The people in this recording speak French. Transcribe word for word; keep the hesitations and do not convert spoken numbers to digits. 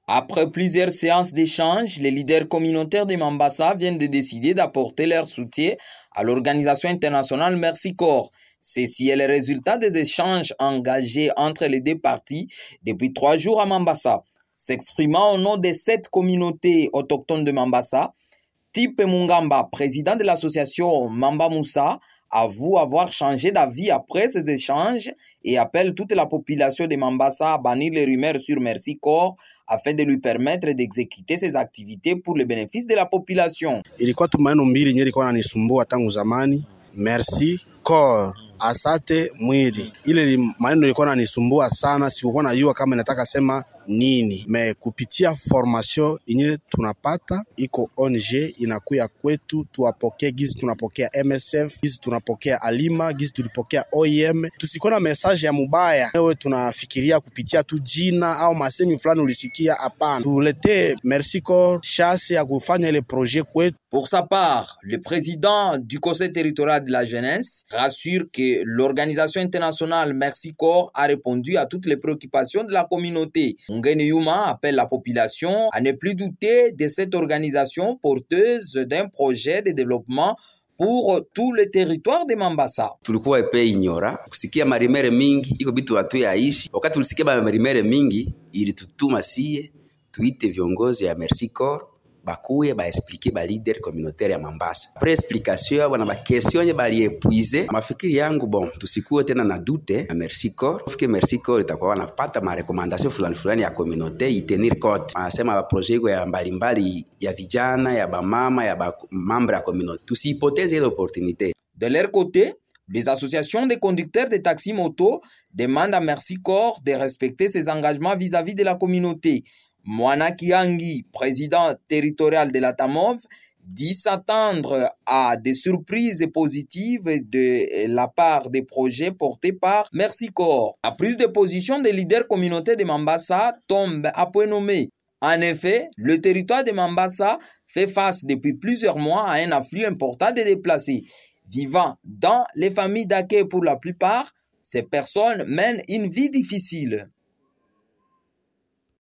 Après plusieurs séances d'échange, les leaders communautaires de Mambasa viennent de décider d'apporter leur soutien à l'organisation internationale Mercy Corps. Ceci est le résultat des échanges engagés entre les deux parties depuis trois jours à Mambasa. S'exprimant au nom des sept communautés autochtones de Mambasa, Tipe Mungamba, président de l'association Mamba Moussa, avoue avoir changé d'avis après ces échanges et appelle toute la population de Mambasa à bannir les rumeurs sur Mercy Corps afin de lui permettre d'exécuter ses activités pour le bénéfice de la population. Ilikuwa tumaino mbili yenye ilikuwa inanisumbua tangu zamani, Mercy Corps asate mwili. Ile maneno ilikuwa inanisumbua sana, sikuwa najua kama nataka sema nini. Me kupitia formation yenye tunapata iko O N G inakuya kwetu, tuwapokea gizi tunapokea M S F, gizi tunapokea Alima, gizi tulipokea O I M. Tusikona message ya mubaya wewe tunafikiria kupitia tu jina au masemi fulani ulisikia, hapana. Tulete Mercy Corps chance ya kufanya ile projet kwetu. Pour sa part, le président du Conseil territorial de la jeunesse rassure que l'organisation internationale Mercy Corps a répondu à toutes les préoccupations de la communauté. Ngene Yuma appelle la population à ne plus douter de cette organisation porteuse d'un projet de développement pour tout le territoire de Mambasa. Tulikuwa epe inyora kusikia marimere mingi iko bitu watu yaishi. Wakati tulisikia marimere mingi ilitutuma sie tuite viongozi ya Mercy Corps bakuye ba expliquer ba leader communautaire ya Mambasa. Après explication wana ba question nye bali épuiser. Mafikiri yangu bon tusikuwe tena na doute ya Mercy Corps. Fike Mercy Corps itakuwa wanapata ma recommandation fulani fulani ya communauté itenir compte. Anasema ba projet ya mbalimbali ya vijana, ya ba mama, ya ba membre ya communauté. Tusipoteze ile opportunité. De leur côté, les associations de conducteurs de taxi moto demandent à Mercy Corps de respecter ses engagements vis-à-vis de la communauté. Mwana Kiangi, président territorial de la Tamov, dit s'attendre à des surprises positives de la part des projets portés par Mercy Corps. La prise de position des leaders communautaires de Mambasa tombe à point nommé. En effet, le territoire de Mambasa fait face depuis plusieurs mois à un afflux important de déplacés. Vivant dans les familles d'accueil pour la plupart, ces personnes mènent une vie difficile.